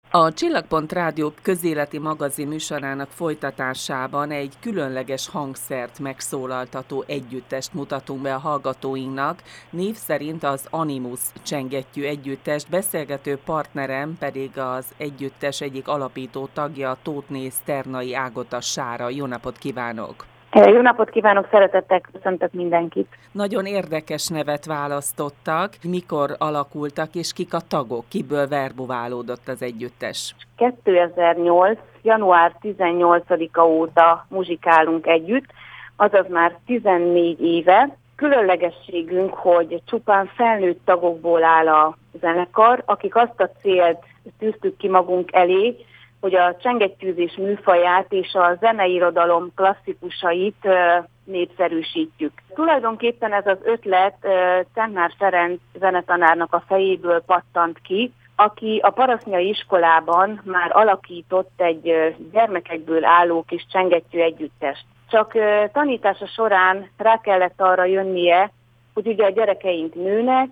A Csillagpont Rádió közéleti magazin műsorának folytatásában egy különleges hangszert megszólaltató együttest mutatunk be a hallgatóinknak, név szerint az Animus csengettyű együttest, beszélgető partnerem pedig az együttes egyik alapító tagja, Tóthné Szternai Ágota Sára. Jó napot kívánok! Jó napot kívánok, szeretettel köszöntök mindenkit! Nagyon érdekes nevet választottak. Mikor alakultak, és kik a tagok? Kiből verbuválódott az együttes? 2008. január 18-a óta muzsikálunk együtt, azaz már 14 éve. Különlegességünk, hogy csupán felnőtt tagokból áll a zenekar, akik azt a célt tűztük ki magunk elé, hogy a csengettyűzés műfaját és a zeneirodalom klasszikusait népszerűsítjük. Tulajdonképpen ez az ötlet Czentnár Ferenc zenetanárnak a fejéből pattant ki, aki a Parasznyai iskolában már alakított egy gyermekekből álló kis csengettyű együttest. Csak tanítása során rá kellett arra jönnie, hogy ugye a gyerekeink nőnek,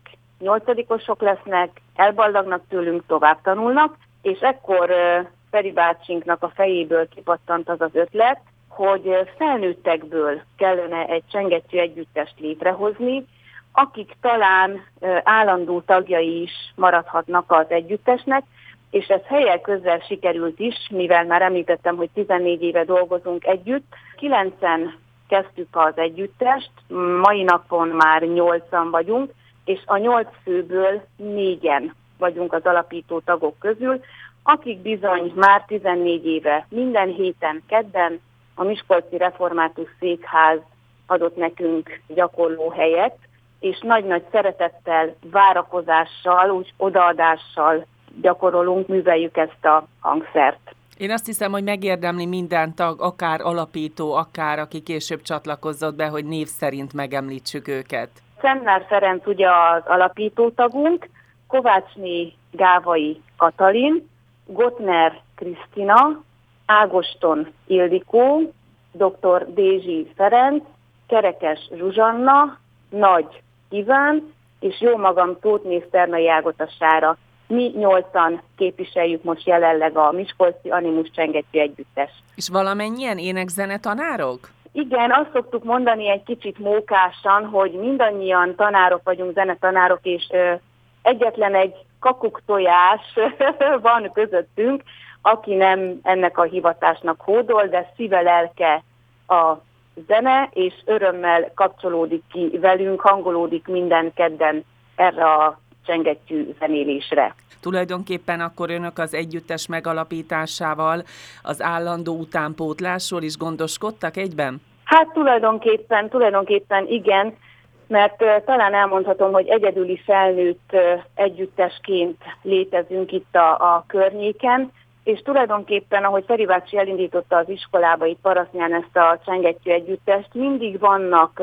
8-osok lesznek, elballagnak tőlünk, tovább tanulnak, és ekkor Feri bácsinknak a fejéből kipattant az az ötlet, hogy felnőttekből kellene egy csengettyű együttest létrehozni, akik talán állandó tagjai is maradhatnak az együttesnek, és ez helyel közel sikerült is, mivel már említettem, hogy 14 éve dolgozunk együtt. 9-en kezdtük az együttest, mai napon már 8-an vagyunk, és a 8 főből 4-en vagyunk az alapító tagok közül, akik bizony már 14 éve minden héten kedden a Miskolci Református Székház adott nekünk gyakorlóhelyet, és nagy-nagy szeretettel, várakozással, úgy odaadással gyakorolunk, műveljük ezt a hangszert. Én azt hiszem, hogy megérdemli minden tag, akár alapító, akár aki később csatlakozott be, hogy név szerint megemlítsük őket. Czentnár Ferenc ugye az alapító tagunk, Kovácsné Gávai Katalin, Gottner Krisztina, Ágoston Ildikó, dr. Dézsi Ferenc, Kerekes Zsuzsanna, Nagy Iván, és jó magam Tóthné Szternai Ágota Sára. Mi 8-an képviseljük most jelenleg a Miskolci Animus csengettyű együttest. És valamennyien énekzene tanárok? Igen, azt szoktuk mondani egy kicsit mókásan, hogy mindannyian tanárok vagyunk, zenetanárok, és egyetlen egy kakuktojás van közöttünk, aki nem ennek a hivatásnak hódol, de szíve lelke a zene, és örömmel kapcsolódik ki velünk, hangolódik minden kedden erre a csengettyű zenélésre. Tulajdonképpen akkor önök az együttes megalapításával az állandó utánpótlásról is gondoskodtak egyben? Hát tulajdonképpen igen, mert talán elmondhatom, hogy egyedüli felnőtt együttesként létezünk itt a környéken, és tulajdonképpen, ahogy Feri bácsi elindította az iskolába itt Parasznyán ezt a csengettyű együttest, mindig vannak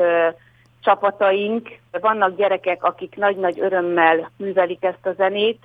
csapataink, vannak gyerekek, akik nagy-nagy örömmel művelik ezt a zenét,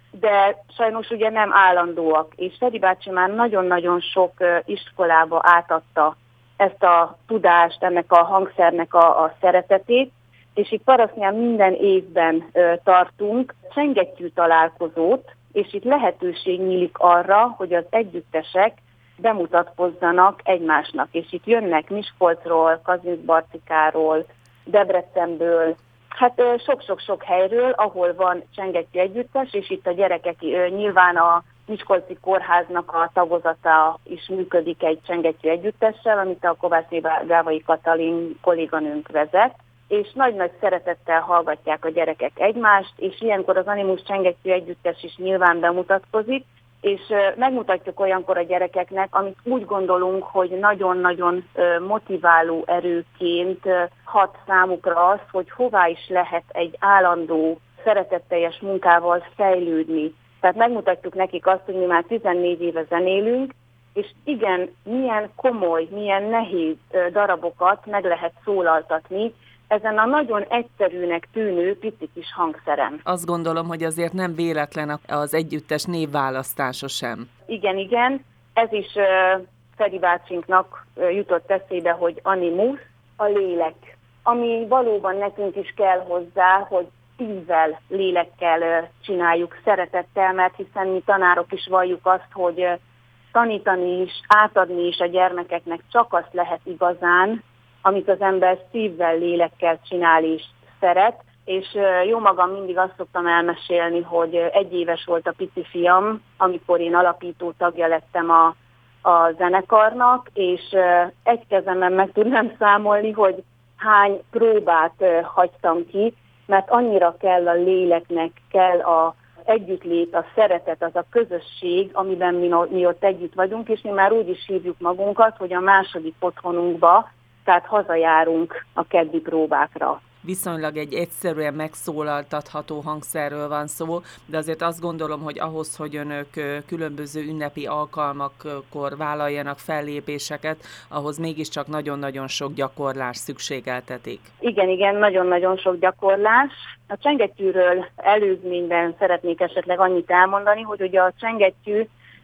de sajnos ugye nem állandóak, és Feri bácsi már nagyon-nagyon sok iskolába átadta ezt a tudást, ennek a hangszernek a szeretetét, és itt Parasznyán minden évben tartunk csengettyű találkozót, és itt lehetőség nyílik arra, hogy az együttesek bemutatkozzanak egymásnak, és itt jönnek Miskolcról, Kazincbarcikáról, Debrecenből, hát sok-sok-sok helyről, ahol van csengettyű együttes, és itt a gyerekek, nyilván a Miskolci Kórháznak a tagozata is működik egy csengettyű együttessel, amit a Kovácsné Gávai Katalin kolléganőnk vezet, és nagy-nagy szeretettel hallgatják a gyerekek egymást, és ilyenkor az Animus csengettyű együttes is nyilván bemutatkozik, és megmutatjuk olyankor a gyerekeknek, amit úgy gondolunk, hogy nagyon-nagyon motiváló erőként hat számukra az, hogy hová is lehet egy állandó, szeretetteljes munkával fejlődni. Tehát megmutatjuk nekik azt, hogy mi már 14 éve zenélünk, és igen, milyen komoly, milyen nehéz darabokat meg lehet szólaltatni ezen a nagyon egyszerűnek tűnő pici kis hangszeren. Azt gondolom, hogy azért nem véletlen az együttes névválasztása sem. Igen, ez is Feri bácsinknak jutott eszébe, hogy Animus, a lélek, ami valóban nekünk is kell hozzá, hogy szívvel, lélekkel csináljuk, szeretettel, mert hiszen mi tanárok is valljuk azt, hogy tanítani is, átadni is a gyermekeknek csak azt lehet igazán, amit az ember szívvel, lélekkel csinál és szeret. És jó magam mindig azt szoktam elmesélni, hogy 1 éves volt a pici fiam, amikor én alapító tagja lettem a zenekarnak, és egy kezemben meg tudnám számolni, hogy hány próbát hagytam ki, mert annyira kell a léleknek, kell a együttlét, a szeretet, az a közösség, amiben mi ott együtt vagyunk, és mi már úgy is hívjuk magunkat, hogy a második otthonunkba, tehát hazajárunk a keddi próbákra. Viszonylag egy egyszerűen megszólaltatható hangszerről van szó, de azért azt gondolom, hogy ahhoz, hogy önök különböző ünnepi alkalmakkor vállaljanak fellépéseket, ahhoz mégiscsak nagyon-nagyon sok gyakorlás szükségeltetik. Igen, nagyon-nagyon sok gyakorlás. A csengettyűről előzményben szeretnék esetleg annyit elmondani, hogy ugye a csengettyű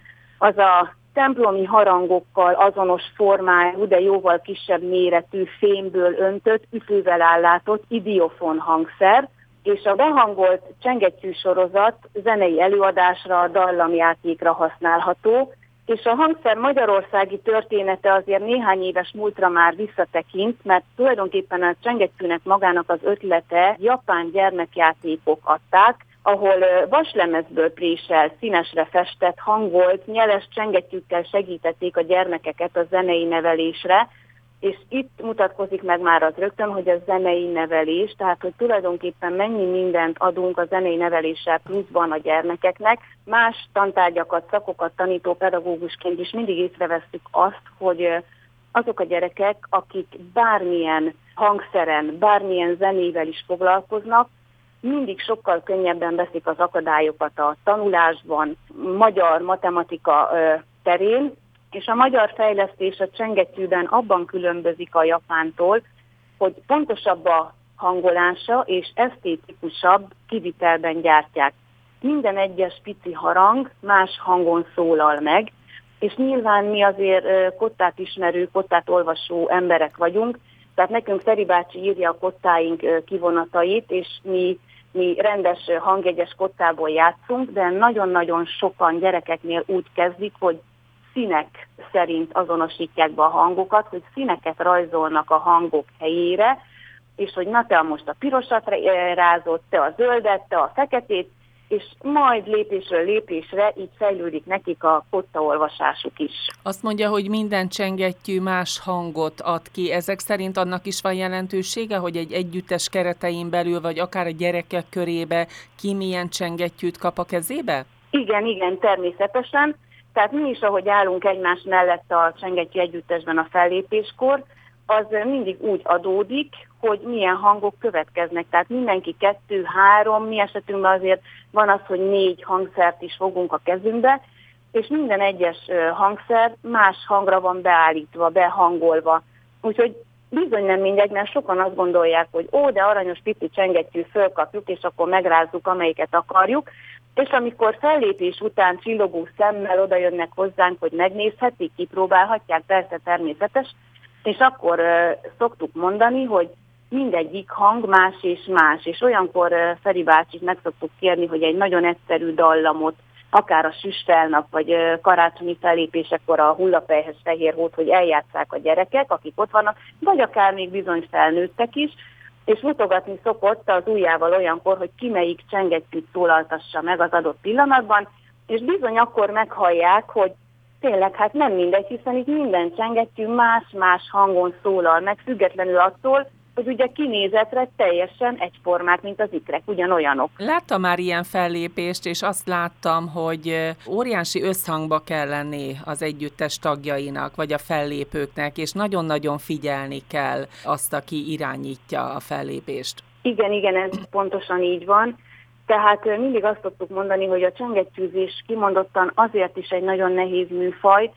az a templomi harangokkal azonos formájú, de jóval kisebb méretű fémből öntött, ütővel ellátott idiofon hangszer, és a behangolt csengettyű sorozat zenei előadásra, dallamjátékra használható, és a hangszer magyarországi története azért néhány éves múltra már visszatekint, mert tulajdonképpen a csengettyűnek magának az ötlete japán gyermekjátékok adták, ahol vaslemezből préselt, színesre festett, hangolt, nyeles csengettyűkkel segítették a gyermekeket a zenei nevelésre, és itt mutatkozik meg már az rögtön, hogy a zenei nevelés, tehát hogy tulajdonképpen mennyi mindent adunk a zenei neveléssel pluszban a gyermekeknek. Más tantárgyakat, szakokat tanító pedagógusként is mindig észrevesztük azt, hogy azok a gyerekek, akik bármilyen hangszeren, bármilyen zenével is foglalkoznak, mindig sokkal könnyebben veszik az akadályokat a tanulásban, magyar, matematika terén, és a magyar fejlesztés a csengettyűben abban különbözik a japántól, hogy pontosabb a hangolása és esztétikusabb kivitelben gyártják. Minden egyes pici harang más hangon szólal meg, és nyilván mi azért kottát ismerő, kottát olvasó emberek vagyunk, tehát nekünk Feri bácsi írja a kottáink kivonatait, és mi rendes hangjegyes kottából játszunk, de nagyon-nagyon sokan gyerekeknél úgy kezdik, hogy színek szerint azonosítják be a hangokat, hogy színeket rajzolnak a hangok helyére, és hogy na te most a pirosat rázott, te a zöldet, te a feketét, és majd lépésről lépésre így fejlődik nekik a kottaolvasásuk is. Azt mondja, hogy minden csengettyű más hangot ad ki. Ezek szerint annak is van jelentősége, hogy egy együttes keretein belül, vagy akár a gyerekek körébe ki milyen csengettyűt kap a kezébe? Igen, természetesen. Tehát mi is, ahogy állunk egymás mellett a csengettyű együttesben a fellépéskor, az mindig úgy adódik, hogy milyen hangok következnek. Tehát mindenki 2-3, mi esetünkben azért van az, hogy 4 hangszert is fogunk a kezünkbe, és minden egyes hangszer más hangra van beállítva, behangolva. Úgyhogy bizony nem mindegy, mert sokan azt gondolják, hogy de aranyos pici csengettyű, fölkapjuk, és akkor megrázzuk, amelyiket akarjuk, és amikor fellépés után csillogó szemmel oda jönnek hozzánk, hogy megnézhetik, kipróbálhatják, persze természetes, és akkor szoktuk mondani, hogy mindegyik hang más és más, és olyankor Feri bácsit meg szoktuk kérni, hogy egy nagyon egyszerű dallamot, akár a Süsfelnap, vagy karácsonyi fellépésekor a Hullapelyhes Fehér Hót, hogy eljátsszák a gyerekek, akik ott vannak, vagy akár még bizony felnőttek is, és mutogatni szokott az ujjával olyankor, hogy ki melyik csengettyűt szólaltassa meg az adott pillanatban, és bizony akkor meghallják, hogy tényleg, hát nem mindegy, hiszen itt minden csengettyű más-más hangon szólal meg, függetlenül attól, hogy ugye kinézetre teljesen egyformák, mint az ikrek, ugyanolyanok. Láttam már ilyen fellépést, és azt láttam, hogy óriási összhangba kell lenni az együttes tagjainak, vagy a fellépőknek, és nagyon-nagyon figyelni kell azt, aki irányítja a fellépést. Igen, ez pontosan így van. Tehát mindig azt szoktuk mondani, hogy a csengettyűzés kimondottan azért is egy nagyon nehéz műfaj,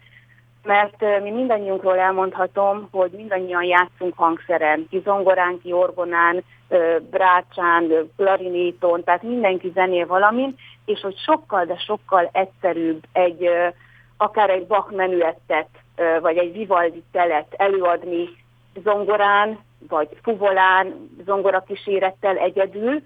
mert mi mindannyiunkról elmondhatom, hogy mindannyian játszunk hangszeren, ki zongorán, ki orgonán, brácsán, klarinéton, tehát mindenki zenél valamin, és hogy sokkal, de sokkal egyszerűbb akár egy Bach menüettet, vagy egy Vivaldi telet előadni zongorán, vagy fuvolán, zongorakísérettel egyedül,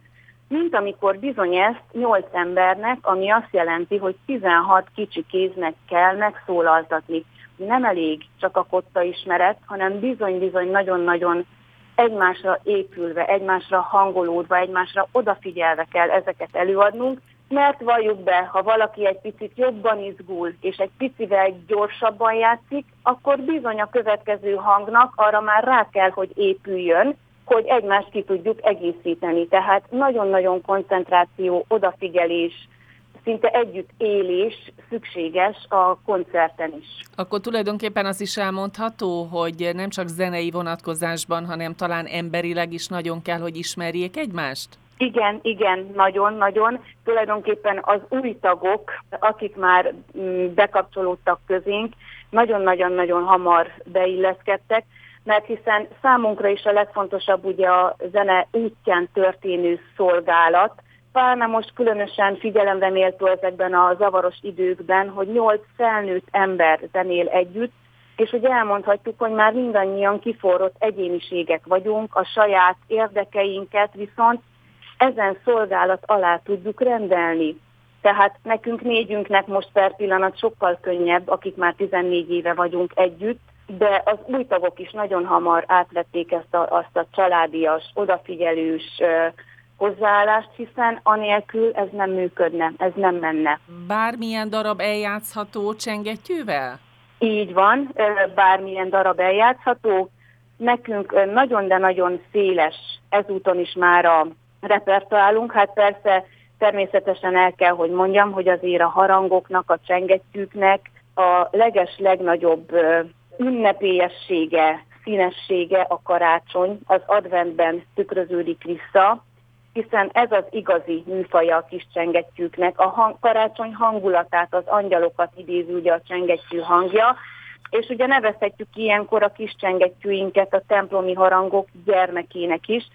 mint amikor bizony ezt 8 embernek, ami azt jelenti, hogy 16 kicsi kéznek kell megszólaltatni. Nem elég csak a kotta ismeret, hanem bizony-bizony nagyon-nagyon egymásra épülve, egymásra hangolódva, egymásra odafigyelve kell ezeket előadnunk, mert valljuk be, ha valaki egy picit jobban izgul, és egy picivel gyorsabban játszik, akkor bizony a következő hangnak arra már rá kell, hogy épüljön, hogy egymást ki tudjuk egészíteni. Tehát nagyon-nagyon koncentráció, odafigyelés, szinte együtt élés szükséges a koncerten is. Akkor tulajdonképpen az is elmondható, hogy nem csak zenei vonatkozásban, hanem talán emberileg is nagyon kell, hogy ismerjék egymást? Igen, nagyon-nagyon. Tulajdonképpen az új tagok, akik már bekapcsolódtak közénk, nagyon-nagyon-nagyon hamar beilleszkedtek, mert hiszen számunkra is a legfontosabb ugye a zene útján történő szolgálat, pláne most különösen figyelemre méltó ezekben a zavaros időkben, hogy 8 felnőtt ember zenél együtt, és ugye elmondhatjuk, hogy már mindannyian kiforrott egyéniségek vagyunk, a saját érdekeinket viszont ezen szolgálat alá tudjuk rendelni. Tehát nekünk négyünknek most per pillanat sokkal könnyebb, akik már 14 éve vagyunk együtt, de az új tagok is nagyon hamar átvették azt a családias, odafigyelős hozzáállást, hiszen anélkül ez nem működne, ez nem menne. Bármilyen darab eljátszható csengettyűvel? Így van, bármilyen darab eljátszható. Nekünk nagyon, de nagyon széles ezúton is már a repertoárunk. Hát persze természetesen el kell, hogy mondjam, hogy azért a harangoknak, a csengettyűknek a legnagyobb ünnepélyessége, színessége a karácsony, az adventben tükröződik vissza, hiszen ez az igazi műfaja a kis csengettyűknek. A karácsony hangulatát, az angyalokat idézi ugye a csengettyű hangja, és ugye nevezhetjük ilyenkor a kis csengettyűinket a templomi harangok gyermekének is,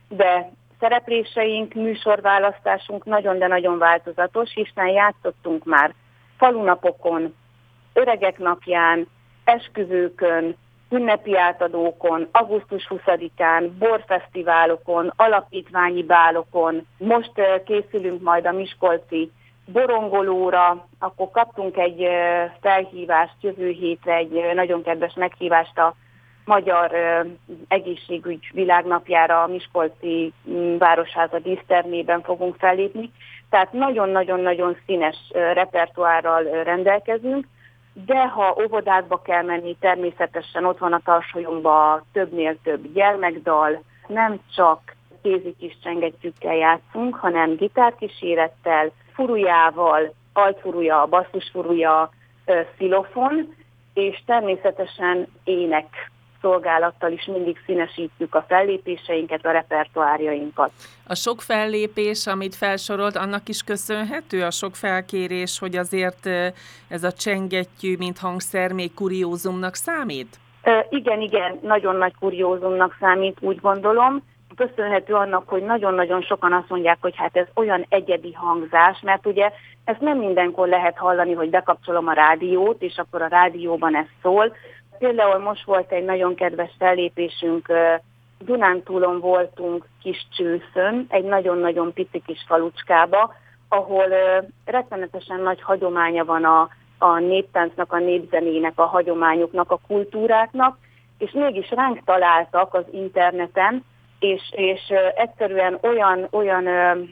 de szerepléseink, műsorválasztásunk nagyon, de nagyon változatos, hiszen játszottunk már falunapokon, öregek napján, esküvőkön, ünnepi átadókon, augusztus 20-án, borfesztiválokon, alapítványi bálokon. Most készülünk majd a miskolci borongolóra, akkor kaptunk egy felhívást jövő hétre, egy nagyon kedves meghívást a Magyar Egészségügy Világnapjára, a Miskolci Városháza dísztermében fogunk fellépni. Tehát nagyon-nagyon-nagyon színes repertoárral rendelkezünk, de ha óvodákba kell menni, természetesen ott van a tarsolyunkban többnél több gyermekdal, nem csak kézi kis csengettyűkkel játszunk, hanem gitárkísérettel, furujával, altfuruja, basszusfuruja, xilofon, és természetesen ének szolgálattal is mindig színesítjük a fellépéseinket, a repertoárjainkat. A sok fellépés, amit felsorolt, annak is köszönhető a sok felkérés, hogy azért ez a csengettyű, mint hangszer még kuriózumnak számít? Igen, nagyon nagy kuriózumnak számít, úgy gondolom. Köszönhető annak, hogy nagyon-nagyon sokan azt mondják, hogy hát ez olyan egyedi hangzás, mert ugye ezt nem mindenkor lehet hallani, hogy bekapcsolom a rádiót, és akkor a rádióban ez szól. Például most volt egy nagyon kedves fellépésünk, Dunántúlon voltunk Kiscsőszön, egy nagyon-nagyon pici kis falucskába, ahol rettenetesen nagy hagyománya van a néptáncnak, a népzenének, a hagyományoknak, a kultúráknak, és mégis ránk találtak az interneten, és egyszerűen olyan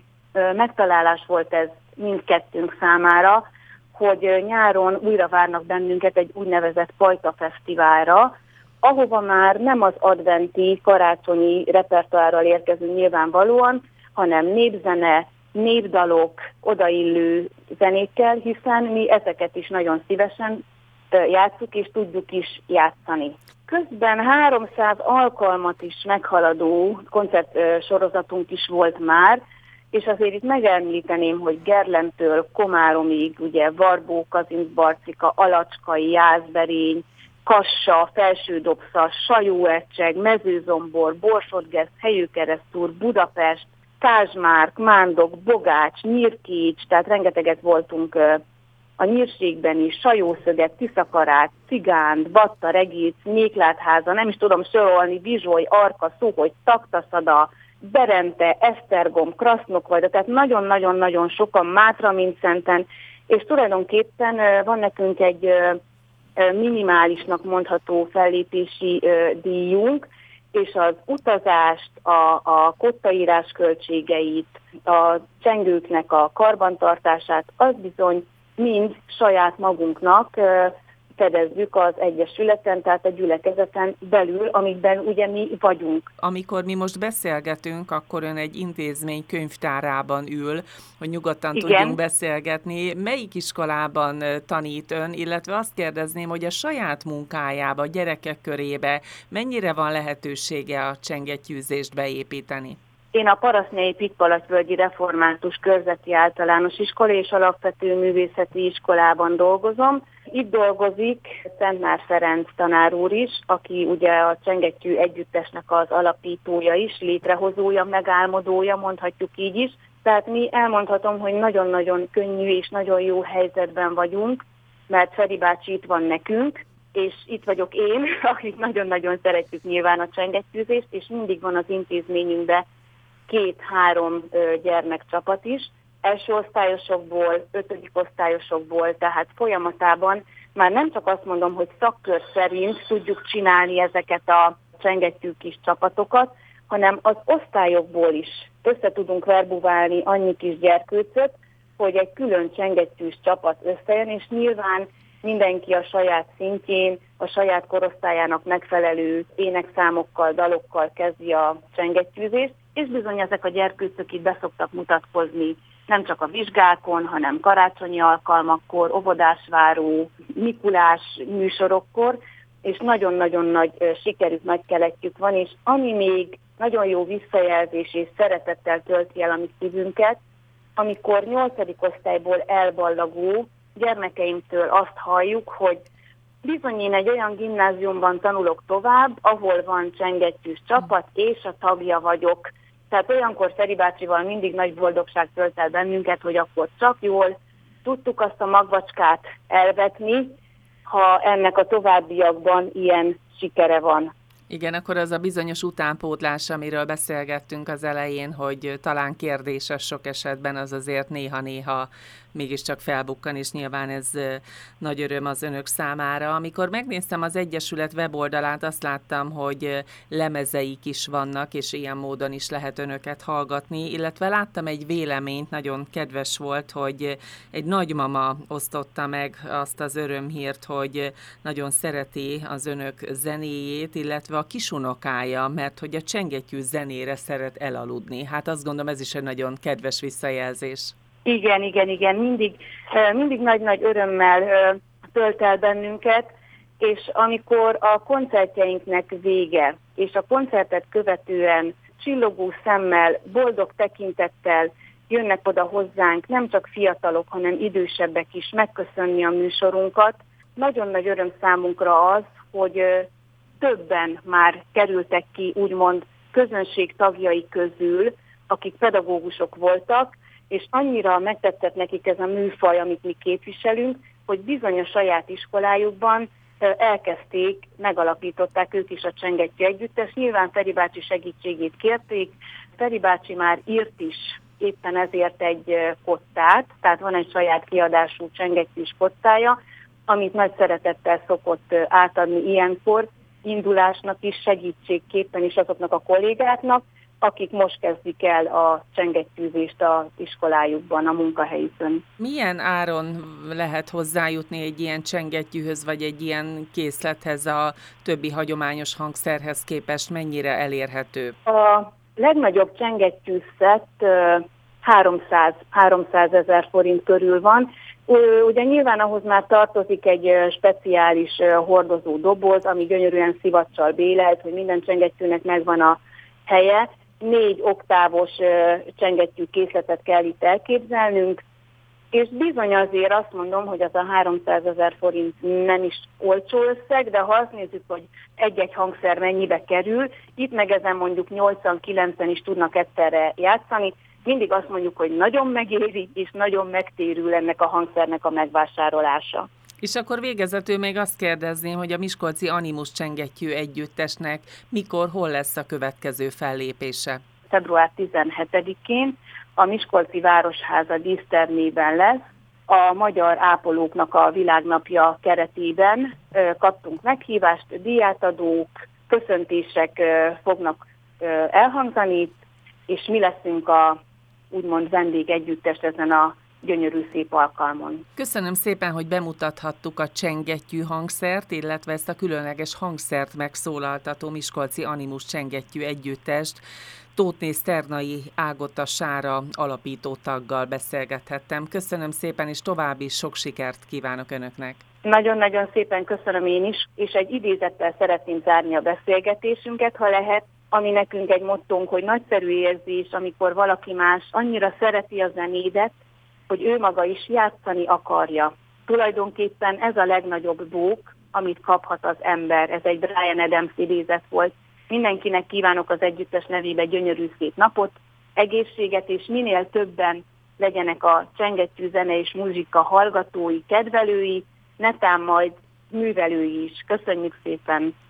megtalálás volt ez mindkettőnk számára, hogy nyáron újra várnak bennünket egy úgynevezett Pajta Fesztiválra, ahova már nem az adventi, karácsonyi repertoárral érkezünk nyilvánvalóan, hanem népzene, népdalok, odaillő zenékkel, hiszen mi ezeket is nagyon szívesen játsszuk, és tudjuk is játszani. Közben 300 alkalmat is meghaladó koncertsorozatunk is volt már, és azért itt megemlíteném, hogy Gerlentől Komáromig, ugye Varbó, Kazincbarcika, Alacskai, Jászberény, Kassa, Felsődobszas, Sajóecseg, Mezőzombor, Borsodgeszt, Helyőkeresztúr, Budapest, Kázsmárk, Mándok, Bogács, Nyírkics, tehát rengeteget voltunk a Nyírségben is, Sajószöget, Tiszakarát, Cigánt, Batta, Regic, Méklátháza, nem is tudom sorolni, Vizsoly, Arka, Szuhoj, Taktaszada, Berente, Esztergom, Krasznokvajda, tehát nagyon-nagyon-nagyon sokan, Mátra-Minszenten, és tulajdonképpen van nekünk egy minimálisnak mondható fellépési díjunk, és az utazást, a kottaírás költségeit, a csengőknek a karbantartását, az bizony mind saját magunknak fedezzük az Egyesületen, tehát a gyülekezeten belül, amikben ugye mi vagyunk. Amikor mi most beszélgetünk, akkor ön egy intézmény könyvtárában ül, hogy nyugodtan tudjunk beszélgetni. Melyik iskolában tanít ön, illetve azt kérdezném, hogy a saját munkájába, a gyerekek körébe mennyire van lehetősége a csengettyűzést beépíteni? Én a Parasztnyai Pikkpalackvölgyi Református Körzeti Általános Iskola és Alapvető Művészeti Iskolában dolgozom. Itt dolgozik Szentmár Ferenc tanár úr is, aki ugye a Csengettyű Együttesnek az alapítója is, létrehozója, megálmodója, mondhatjuk így is. Tehát mi elmondhatom, hogy nagyon-nagyon könnyű és nagyon jó helyzetben vagyunk, mert Feri bácsi itt van nekünk, és itt vagyok én, akik nagyon-nagyon szeretjük nyilván a csengettyűzést, és mindig van az intézményünkben 2-3 gyermekcsapat is, első osztályosokból, 5. osztályosokból, tehát folyamatában már nem csak azt mondom, hogy szakkör szerint tudjuk csinálni ezeket a csengettyű kis csapatokat, hanem az osztályokból is össze tudunk verbuválni annyi kis gyerkőcöt, hogy egy külön csengettyűs csapat összejön, és nyilván mindenki a saját szintjén, a saját korosztályának megfelelő énekszámokkal, dalokkal kezdi a csengettyűzést, és bizony ezek a gyerkőcök itt beszoktak mutatkozni, nem csak a vizsgákon, hanem karácsonyi alkalmakkor, óvodásváró, Mikulás műsorokkor, és nagyon-nagyon nagy sikerük, nagy keletjük van, és ami még nagyon jó visszajelzés és szeretettel tölti el a mi szívünket, amikor 8. osztályból elballagó gyermekeimtől azt halljuk, hogy bizony én egy olyan gimnáziumban tanulok tovább, ahol van csengettyűs csapat, és a tagja vagyok. Tehát olyankor Feri bácsival mindig nagy boldogság tölt el bennünket, hogy akkor csak jól tudtuk azt a magvacskát elvetni, ha ennek a továbbiakban ilyen sikere van. Igen, akkor az a bizonyos utánpótlás, amiről beszélgettünk az elején, hogy talán kérdéses sok esetben, az azért néha-néha mégiscsak felbukkan, és nyilván ez nagy öröm az önök számára. Amikor megnéztem az Egyesület weboldalát, azt láttam, hogy lemezeik is vannak, és ilyen módon is lehet önöket hallgatni, illetve láttam egy véleményt, nagyon kedves volt, hogy egy nagymama osztotta meg azt az örömhírt, hogy nagyon szereti az önök zenéjét, illetve a kisunokája, mert hogy a csengettyű zenére szeret elaludni. Hát azt gondolom, ez is egy nagyon kedves visszajelzés. Igen, mindig nagy-nagy örömmel tölt el bennünket, és amikor a koncertjeinknek vége, és a koncertet követően csillogó szemmel, boldog tekintettel jönnek oda hozzánk, nem csak fiatalok, hanem idősebbek is megköszönni a műsorunkat, nagyon nagy öröm számunkra az, hogy többen már kerültek ki, úgymond közönség tagjai közül, akik pedagógusok voltak, és annyira megtetszett nekik ez a műfaj, amit mi képviselünk, hogy bizony a saját iskolájukban elkezdték, megalapították ők is a Csengettyű Együttest. Nyilván Feri bácsi segítségét kérték, Feri bácsi már írt is éppen ezért egy kottát, tehát van egy saját kiadású csengettyűs kottája, amit nagy szeretettel szokott átadni ilyenkor, indulásnak is, segítségképpen is azoknak a kollégáknak, akik most kezdik el a csengettyűzést az iskolájukban, a munkahelyükön. Milyen áron lehet hozzájutni egy ilyen csengettyűhöz, vagy egy ilyen készlethez a többi hagyományos hangszerhez képest? Mennyire elérhető? A legnagyobb csengettyűszett 300 000 forint körül van. Ugye nyilván ahhoz már tartozik egy speciális hordozó doboz, ami gyönyörűen szivacsal bélelt, hogy minden csengettyűnek megvan a helye. 4 oktávos csengettyű készletet kell itt elképzelnünk, és bizony azért azt mondom, hogy az a 300 000 forint nem is olcsó összeg, de ha azt nézzük, hogy egy-egy hangszer mennyibe kerül, itt meg ezen mondjuk 8-9 is tudnak egyszerre játszani, mindig azt mondjuk, hogy nagyon megéri, és nagyon megtérül ennek a hangszernek a megvásárlása. És akkor végezetül még azt kérdezném, hogy a Miskolci Animus Csengettyű Együttesnek mikor, hol lesz a következő fellépése? február 17-én a Miskolci Városháza dísztermében lesz. A Magyar Ápolóknak a Világnapja keretében kaptunk meghívást, díjátadók, köszöntések fognak elhangzani, és mi leszünk a úgymond vendégegyüttes ezen a gyönyörű szép alkalmon. Köszönöm szépen, hogy bemutathattuk a csengettyű hangszert, illetve ezt a különleges hangszert megszólaltató Miskolci Animus Csengettyű együttest. Tóthné Szternai Ágota Sára alapító taggal beszélgethettem. Köszönöm szépen, és további sok sikert kívánok Önöknek. Nagyon-nagyon szépen köszönöm én is, és egy idézettel szeretném zárni a beszélgetésünket, ha lehet, ami nekünk egy mottónk, hogy nagyszerű érzés, amikor valaki más annyira szereti a zenédet, hogy ő maga is játszani akarja. Tulajdonképpen ez a legnagyobb bók, amit kaphat az ember. Ez egy Bryan Adams idézet volt. Mindenkinek kívánok az együttes nevébe gyönyörű szép napot, egészséget, és minél többen legyenek a csengettyű zene és muzsika hallgatói, kedvelői, netán majd művelői is. Köszönjük szépen!